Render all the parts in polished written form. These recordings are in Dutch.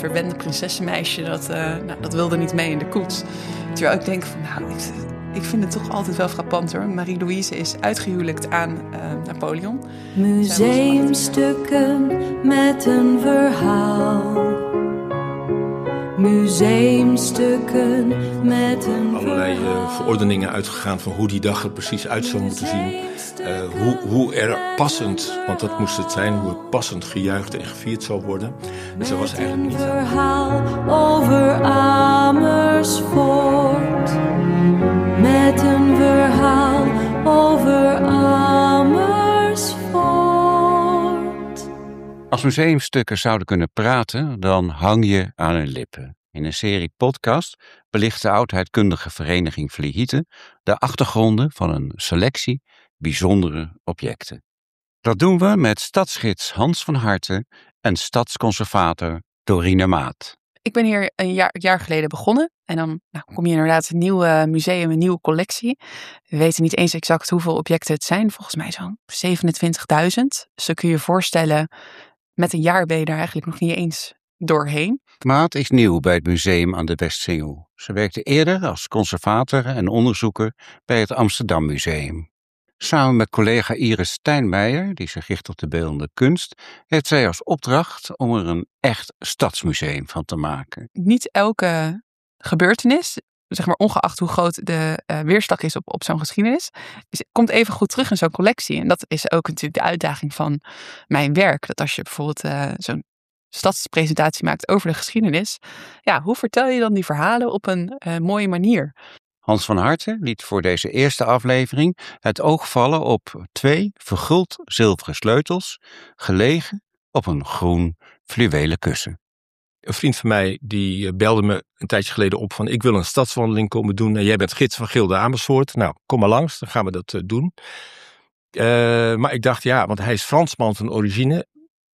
verwende prinsessenmeisje, dat wilde niet mee in de koets. Terwijl ik denk van, ik vind het toch altijd wel frappant hoor. Marie-Louise is uitgehuwelijkt aan Napoleon. Museumstukken met een verhaal. Museumstukken met een allerlei verordeningen uitgegaan van hoe die dag er precies uit zou moeten zien. Hoe er passend, want dat moest het zijn, hoe het passend gejuicht en gevierd zou worden. Dus er was eigenlijk niet. Een verhaal over Amersfoort. Met een verhaal over Amersfoort. Als museumstukken zouden kunnen praten, dan hang je aan hun lippen. In een serie podcast belicht de oudheidkundige vereniging Vlieghieten de achtergronden van een selectie bijzondere objecten. Dat doen we met stadsgids Hans van Harten en stadsconservator Dorine Maat. Ik ben hier een jaar geleden begonnen. En dan kom je inderdaad een nieuw museum, een nieuwe collectie. We weten niet eens exact hoeveel objecten het zijn. Volgens mij zo'n 27.000. Dus dan kun je je voorstellen, met een jaar ben je daar eigenlijk nog niet eens doorheen. Maat is nieuw bij het museum aan de Westsingel. Ze werkte eerder als conservator en onderzoeker bij het Amsterdam Museum. Samen met collega Iris Stijnmeijer, die zich richt op de beeldende kunst, heeft zij als opdracht om er een echt stadsmuseum van te maken. Niet elke gebeurtenis, zeg maar ongeacht hoe groot de weerslag is op zo'n geschiedenis, komt even goed terug in zo'n collectie. En dat is ook natuurlijk de uitdaging van mijn werk. Dat als je bijvoorbeeld zo'n stadspresentatie maakt over de geschiedenis, hoe vertel je dan die verhalen op een mooie manier? Hans van Harten liet voor deze eerste aflevering het oog vallen op 2 verguld zilveren sleutels, gelegen op een groen fluwelen kussen. Een vriend van mij die belde me een tijdje geleden op van ik wil een stadswandeling komen doen. En jij bent gids van Gilde Amersfoort. Nou, kom maar langs, dan gaan we dat doen. Maar ik dacht, want hij is Fransman van origine.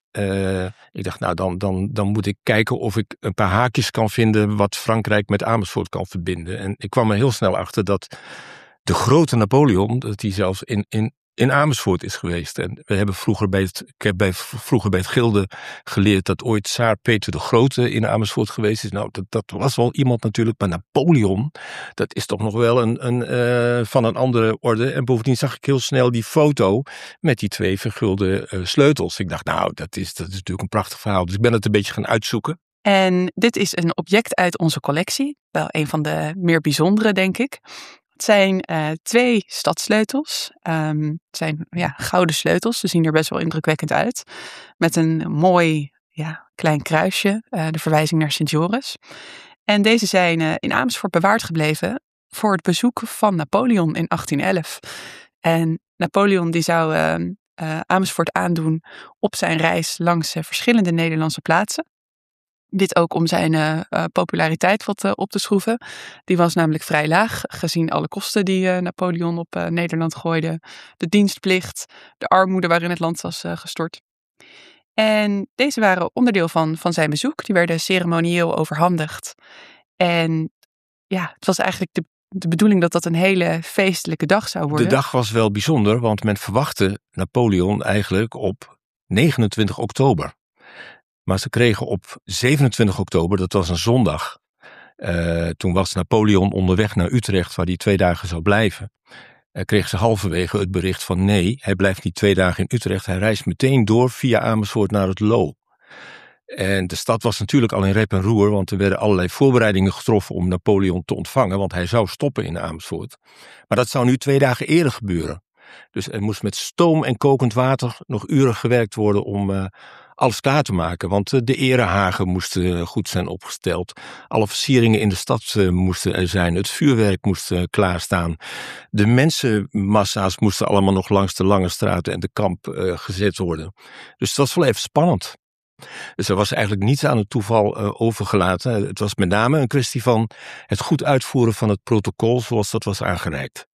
Ik dacht, dan moet ik kijken of ik een paar haakjes kan vinden wat Frankrijk met Amersfoort kan verbinden. En ik kwam er heel snel achter dat de grote Napoleon, dat hij zelfs in Amersfoort is geweest. En ik heb vroeger bij het Gilde geleerd dat ooit Tsaar Peter de Grote in Amersfoort geweest is. Nou, dat was wel iemand natuurlijk, maar Napoleon, dat is toch nog wel een van een andere orde. En bovendien zag ik heel snel die foto met die 2 vergulde sleutels. Ik dacht, dat is natuurlijk een prachtig verhaal. Dus ik ben het een beetje gaan uitzoeken. En dit is een object uit onze collectie. Wel een van de meer bijzondere, denk ik. Het zijn 2 stadssleutels. Het zijn gouden sleutels. Ze zien er best wel indrukwekkend uit. Met een mooi klein kruisje. De verwijzing naar Sint Joris. En deze zijn in Amersfoort bewaard gebleven voor het bezoek van Napoleon in 1811. En Napoleon die zou Amersfoort aandoen op zijn reis langs verschillende Nederlandse plaatsen. Dit ook om zijn populariteit wat op te schroeven. Die was namelijk vrij laag, gezien alle kosten die Napoleon op Nederland gooide. De dienstplicht, de armoede waarin het land was gestort. En deze waren onderdeel van zijn bezoek. Die werden ceremonieel overhandigd. En het was eigenlijk de bedoeling dat dat een hele feestelijke dag zou worden. De dag was wel bijzonder, want men verwachtte Napoleon eigenlijk op 29 oktober. Maar ze kregen op 27 oktober, dat was een zondag. Toen was Napoleon onderweg naar Utrecht, waar hij 2 dagen zou blijven. Kreeg ze halverwege het bericht van nee, hij blijft niet 2 dagen in Utrecht. Hij reist meteen door via Amersfoort naar het Loo. En de stad was natuurlijk al in rep en roer, want er werden allerlei voorbereidingen getroffen om Napoleon te ontvangen, want hij zou stoppen in Amersfoort. Maar dat zou nu 2 dagen eerder gebeuren. Dus er moest met stoom en kokend water nog uren gewerkt worden om alles klaar te maken. Want de erehagen moesten goed zijn opgesteld. Alle versieringen in de stad moesten er zijn. Het vuurwerk moest klaarstaan. De mensenmassa's moesten allemaal nog langs de Lange Straat en de Kamp gezet worden. Dus het was wel even spannend. Dus er was eigenlijk niets aan het toeval overgelaten. Het was met name een kwestie van het goed uitvoeren van het protocol zoals dat was aangereikt.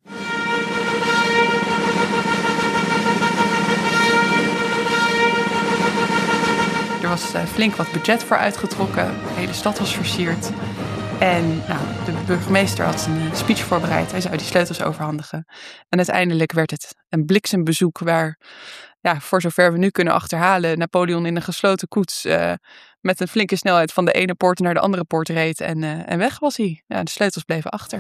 Er was flink wat budget voor uitgetrokken. De hele stad was versierd. En de burgemeester had een speech voorbereid. Hij zou die sleutels overhandigen. En uiteindelijk werd het een bliksembezoek waar, voor zover we nu kunnen achterhalen, Napoleon in een gesloten koets met een flinke snelheid van de ene poort naar de andere poort reed en weg was hij. Ja, de sleutels bleven achter.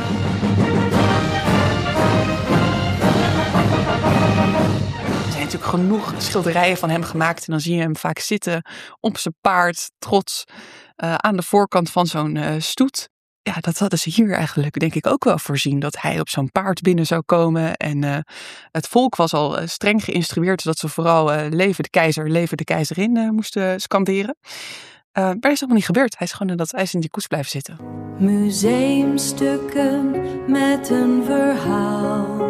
Er zijn natuurlijk genoeg schilderijen van hem gemaakt en dan zie je hem vaak zitten op zijn paard, trots aan de voorkant van zo'n stoet. Ja, dat hadden ze hier eigenlijk denk ik ook wel voorzien, dat hij op zo'n paard binnen zou komen. En het volk was al streng geïnstrueerd dat ze vooral leven de keizerin moesten skanderen. Maar dat is allemaal niet gebeurd. Hij is in die koets blijven zitten. Museumstukken met een verhaal.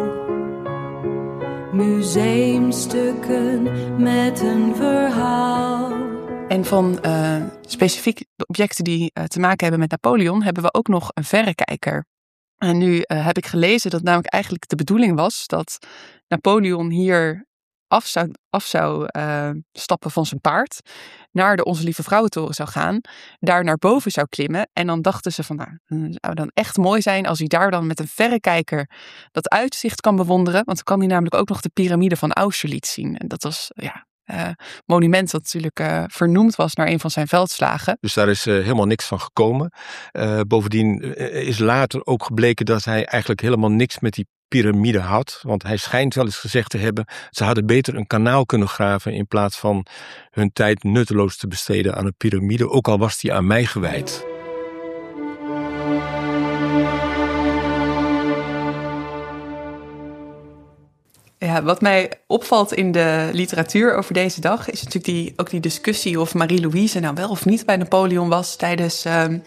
Museumstukken met een verhaal. En van specifiek de objecten die te maken hebben met Napoleon, hebben we ook nog een verrekijker. En nu heb ik gelezen dat namelijk eigenlijk de bedoeling was dat Napoleon hier af zou stappen van zijn paard, naar de Onze Lieve Vrouwentoren zou gaan, daar naar boven zou klimmen. En dan dachten ze van, nou, het zou dan echt mooi zijn als hij daar dan met een verrekijker dat uitzicht kan bewonderen. Want dan kan hij namelijk ook nog de piramide van Austerlitz zien. En dat was, monument dat natuurlijk vernoemd was naar een van zijn veldslagen. Dus daar is helemaal niks van gekomen. Bovendien is later ook gebleken dat hij eigenlijk helemaal niks met die piramide had. Want hij schijnt wel eens gezegd te hebben, ze hadden beter een kanaal kunnen graven in plaats van hun tijd nutteloos te besteden aan een piramide, ook al was die aan mij gewijd. Ja, wat mij opvalt in de literatuur over deze dag is natuurlijk ook die discussie of Marie-Louise nou wel of niet bij Napoleon was tijdens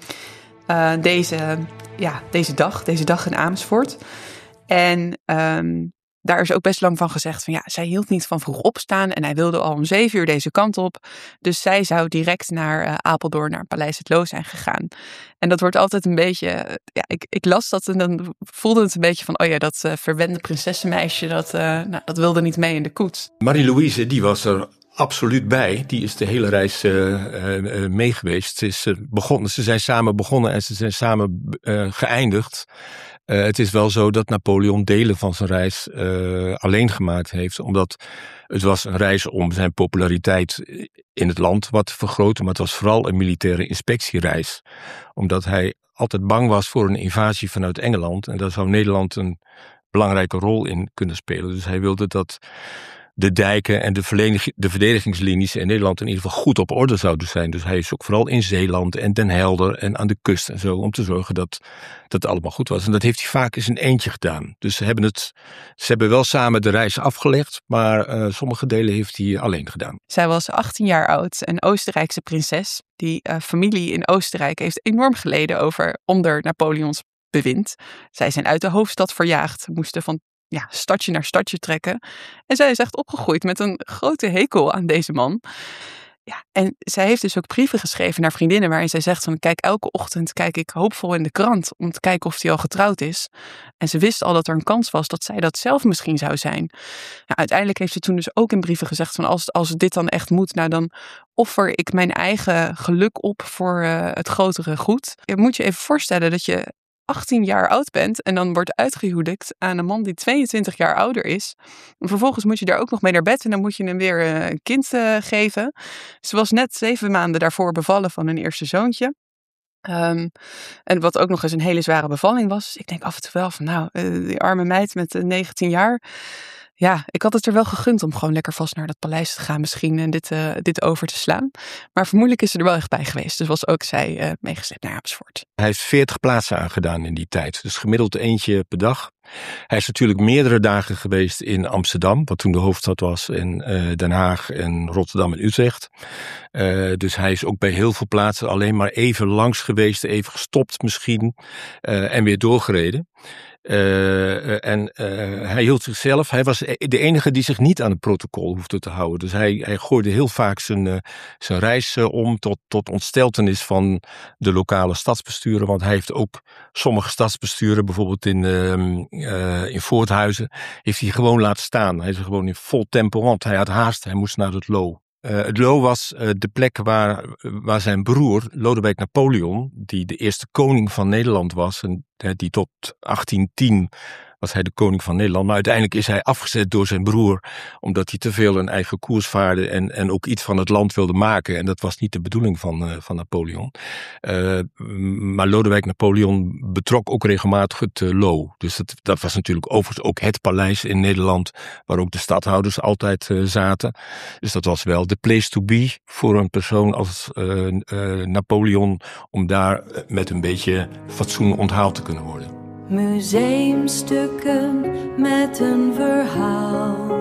deze dag in Amersfoort. En daar is ook best lang van gezegd van ja, zij hield niet van vroeg opstaan en hij wilde al om 7 uur deze kant op. Dus zij zou direct naar Apeldoorn, naar Paleis het Loo zijn gegaan. En dat wordt altijd een beetje, ik las dat en dan voelde het een beetje van, oh ja, dat verwende prinsessenmeisje, dat wilde niet mee in de koets. Marie-Louise, die was er absoluut bij. Die is de hele reis mee geweest. Ze zijn samen begonnen en ze zijn samen geëindigd. Het is wel zo dat Napoleon delen van zijn reis alleen gemaakt heeft. Omdat het was een reis om zijn populariteit in het land wat te vergroten. Maar het was vooral een militaire inspectiereis. Omdat hij altijd bang was voor een invasie vanuit Engeland. En daar zou Nederland een belangrijke rol in kunnen spelen. Dus hij wilde dat de dijken en de verdedigingslinies in Nederland in ieder geval goed op orde zouden zijn. Dus hij is ook vooral in Zeeland en Den Helder en aan de kust en zo, om te zorgen dat het allemaal goed was. En dat heeft hij vaak in zijn eentje gedaan. Dus ze hebben wel samen de reis afgelegd, maar sommige delen heeft hij alleen gedaan. Zij was 18 jaar oud, een Oostenrijkse prinses. Die familie in Oostenrijk heeft enorm geleden onder Napoleons bewind. Zij zijn uit de hoofdstad verjaagd, moesten van stadje naar stadje trekken. En zij is echt opgegroeid met een grote hekel aan deze man. Ja, en zij heeft dus ook brieven geschreven naar vriendinnen waarin zij zegt van, kijk, elke ochtend kijk ik hoopvol in de krant om te kijken of hij al getrouwd is. En ze wist al dat er een kans was dat zij dat zelf misschien zou zijn. Nou, uiteindelijk heeft ze toen dus ook in brieven gezegd van, als dit dan echt moet, nou dan offer ik mijn eigen geluk op voor het grotere goed. Je moet je even voorstellen dat je 18 jaar oud bent en dan wordt uitgehuwelijkt aan een man die 22 jaar ouder is. En vervolgens moet je daar ook nog mee naar bed en dan moet je hem weer een kind geven. Ze was net 7 maanden daarvoor bevallen van hun eerste zoontje. En wat ook nog eens een hele zware bevalling was. Ik denk af en toe wel van die arme meid met 19 jaar. Ja, ik had het er wel gegund om gewoon lekker vast naar dat paleis te gaan misschien en dit over te slaan. Maar vermoedelijk is ze er wel echt bij geweest. Dus was ook zij meegezet naar Amersfoort. Hij heeft 40 plaatsen aangedaan in die tijd. Dus gemiddeld eentje per dag. Hij is natuurlijk meerdere dagen geweest in Amsterdam, wat toen de hoofdstad was, en Den Haag en Rotterdam en Utrecht. Dus hij is ook bij heel veel plaatsen alleen maar even langs geweest, even gestopt misschien en weer doorgereden. Hij hield zichzelf, hij was de enige die zich niet aan het protocol hoefde te houden. Dus hij gooide heel vaak zijn reis om tot ontsteltenis van de lokale stadsbesturen. Want hij heeft ook sommige stadsbesturen, bijvoorbeeld in Voorthuizen, heeft hij gewoon laten staan. Hij is gewoon in vol tempo, want hij had haast, hij moest naar het Loo. Het Loo was de plek waar zijn broer, Lodewijk Napoleon, die de eerste koning van Nederland was, en die tot 1810 was hij de koning van Nederland. Maar uiteindelijk is hij afgezet door zijn broer, omdat hij te veel een eigen koers vaarde en ook iets van het land wilde maken. En dat was niet de bedoeling van Napoleon. Maar Lodewijk Napoleon betrok ook regelmatig het Loo. Dus dat was natuurlijk overigens ook het paleis in Nederland, waar ook de stadhouders altijd zaten. Dus dat was wel de place to be voor een persoon als Napoleon, om daar met een beetje fatsoen onthaald te kunnen worden. Museumstukken met een verhaal.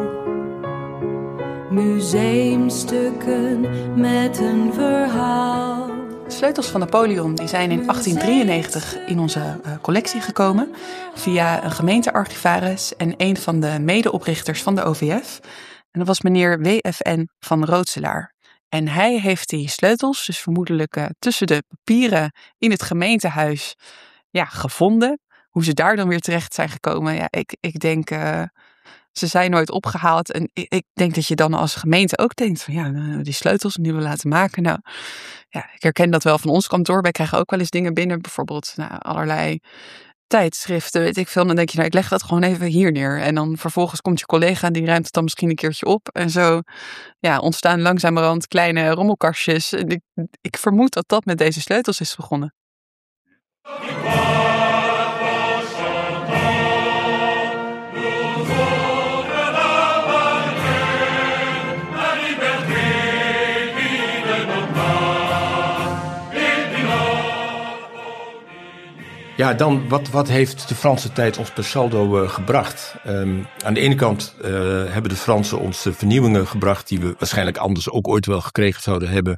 Museumstukken met een verhaal. De sleutels van Napoleon die zijn in 1893 in onze collectie gekomen via een gemeentearchivaris en een van de medeoprichters van de OVF. En dat was meneer W.F.N. van Rootselaar. En hij heeft die sleutels, dus vermoedelijk tussen de papieren in het gemeentehuis, gevonden. Hoe ze daar dan weer terecht zijn gekomen, ik denk, ze zijn nooit opgehaald. En ik denk dat je dan als gemeente ook denkt van die sleutels die we laten maken. Nou, ik herken dat wel van ons kantoor. Wij krijgen ook wel eens dingen binnen, bijvoorbeeld allerlei tijdschriften, weet ik veel. Dan denk je, ik leg dat gewoon even hier neer. En dan vervolgens komt je collega en die ruimt het dan misschien een keertje op. En zo ontstaan langzamerhand kleine rommelkastjes. En ik vermoed dat dat met deze sleutels is begonnen. Ja, dan wat heeft de Franse tijd ons per saldo gebracht? Aan de ene kant hebben de Fransen ons vernieuwingen gebracht die we waarschijnlijk anders ook ooit wel gekregen zouden hebben.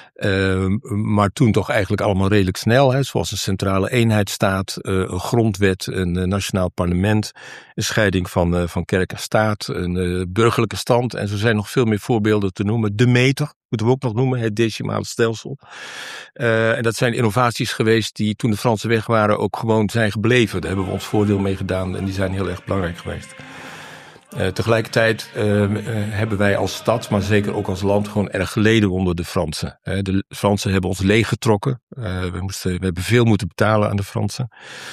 Maar toen toch eigenlijk allemaal redelijk snel. Zoals een centrale eenheidsstaat, een grondwet, een nationaal parlement, een scheiding van kerk en staat, een burgerlijke stand. En zo zijn nog veel meer voorbeelden te noemen. De meter moeten we ook nog noemen, het decimale stelsel. En dat zijn innovaties geweest die toen de Fransen weg waren ook gewoon zijn gebleven. Daar hebben we ons voordeel mee gedaan en die zijn heel erg belangrijk geweest. Tegelijkertijd hebben wij als stad, maar zeker ook als land, gewoon erg geleden onder de Fransen. De Fransen hebben ons leeggetrokken. We hebben veel moeten betalen aan de Fransen.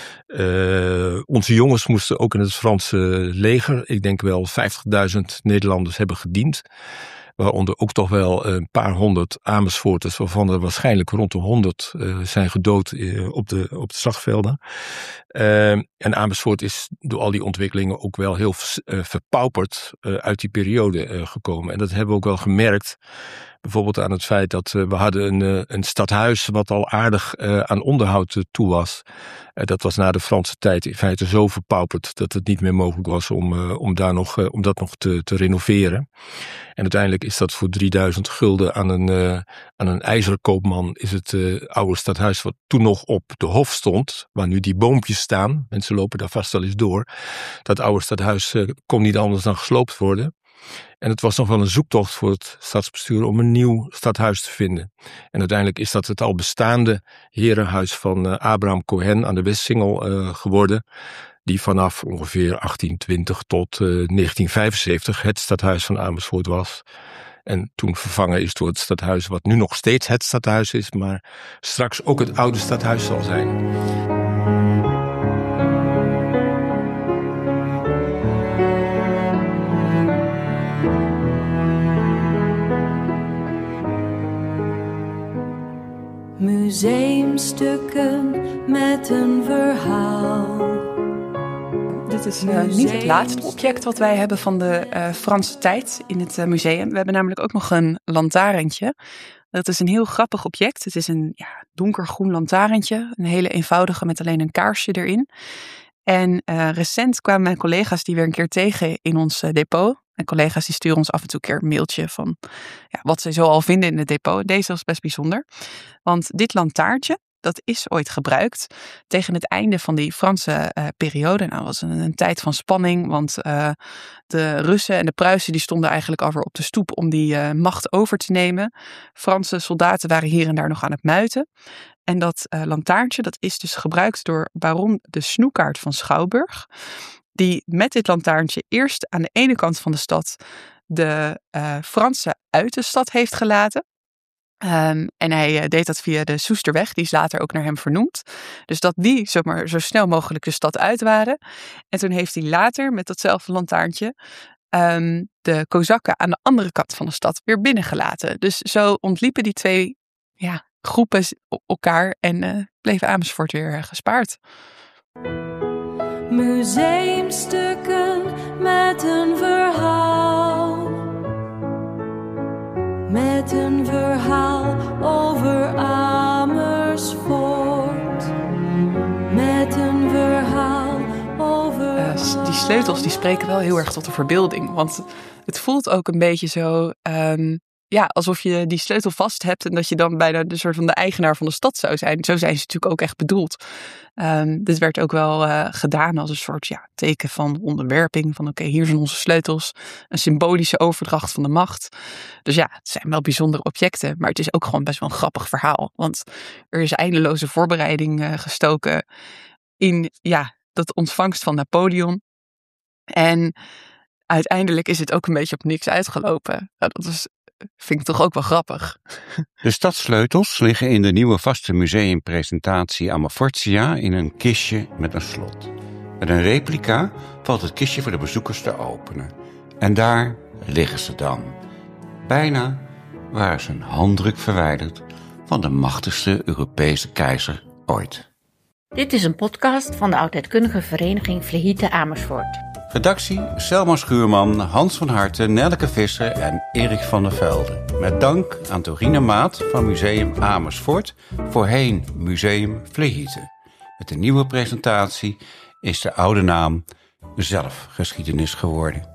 Onze jongens moesten ook in het Franse leger, ik denk wel 50.000 Nederlanders hebben gediend. Waaronder ook toch wel een paar honderd Amersfoorters, waarvan er waarschijnlijk rond de 100 zijn gedood op de slagvelden. En Amersfoort is door al die ontwikkelingen ook wel heel verpauperd uit die periode gekomen. En dat hebben we ook wel gemerkt. Bijvoorbeeld aan het feit dat we hadden een stadhuis wat al aardig aan onderhoud toe was. Dat was na de Franse tijd in feite zo verpauperd dat het niet meer mogelijk was om dat nog te renoveren. En uiteindelijk is dat voor 3000 gulden aan een ijzerkoopman is het oude stadhuis wat toen nog op de Hof stond, waar nu die boompjes staan. Mensen lopen daar vast wel eens door. Dat oude stadhuis kon niet anders dan gesloopt worden. En het was nog wel een zoektocht voor het stadsbestuur om een nieuw stadhuis te vinden. En uiteindelijk is dat het al bestaande herenhuis van Abraham Cohen aan de Westsingel geworden. Die vanaf ongeveer 1820 tot 1975 het stadhuis van Amersfoort was. En toen vervangen is door het stadhuis wat nu nog steeds het stadhuis is, maar straks ook het oude stadhuis zal zijn. Museumstukken met een verhaal. Dit is niet het laatste object wat wij hebben van de Franse tijd in het museum. We hebben namelijk ook nog een lantaarntje. Dat is een heel grappig object. Het is een donkergroen lantaarntje. Een hele eenvoudige met alleen een kaarsje erin. En recent kwamen mijn collega's die weer een keer tegen in ons depot. Mijn collega's die sturen ons af en toe een keer een mailtje van wat ze zo al vinden in het depot. Deze was best bijzonder. Want dit lantaartje, dat is ooit gebruikt tegen het einde van die Franse periode. Nou, dat was een tijd van spanning, want de Russen en de Pruisen die stonden eigenlijk alweer op de stoep om die macht over te nemen. Franse soldaten waren hier en daar nog aan het muiten. En dat lantaarntje, dat is dus gebruikt door baron de Snoekaart van Schouwburg. Die met dit lantaarntje eerst aan de ene kant van de stad de Fransen uit de stad heeft gelaten. En hij deed dat via de Soesterweg, die is later ook naar hem vernoemd. Dus dat die zomaar zo snel mogelijk de stad uit waren. En toen heeft hij later met datzelfde lantaarntje de Kozakken aan de andere kant van de stad weer binnengelaten. Dus zo ontliepen die twee groepen elkaar en bleef Amersfoort weer gespaard. Museumstukken met een verhaal. Met een verhaal over Amersfoort. Met een verhaal over die sleutels die spreken wel heel erg tot de verbeelding. Want het voelt ook een beetje zo alsof je die sleutel vast hebt en dat je dan bijna de soort van de eigenaar van de stad zou zijn. Zo zijn ze natuurlijk ook echt bedoeld. Dit werd ook wel gedaan als een soort teken van onderwerping. Van oké, hier zijn onze sleutels. Een symbolische overdracht van de macht. Dus het zijn wel bijzondere objecten. Maar het is ook gewoon best wel een grappig verhaal. Want er is eindeloze voorbereiding gestoken in dat ontvangst van Napoleon. En uiteindelijk is het ook een beetje op niks uitgelopen. Dat vind ik toch ook wel grappig. De stadssleutels liggen in de nieuwe vaste museumpresentatie Amerfortia in een kistje met een slot. Met een replica valt het kistje voor de bezoekers te openen. En daar liggen ze dan. Bijna waren ze een handdruk verwijderd van de machtigste Europese keizer ooit. Dit is een podcast van de Oudheidkundige Vereniging Vlehieten Amersfoort. Redactie Selma Schuurman, Hans van Harten, Nelleke Visser en Erik van der Velde. Met dank aan Dorine Maat van Museum Amersfoort, voorheen Museum Vlehieten. Met de nieuwe presentatie is de oude naam zelf geschiedenis geworden.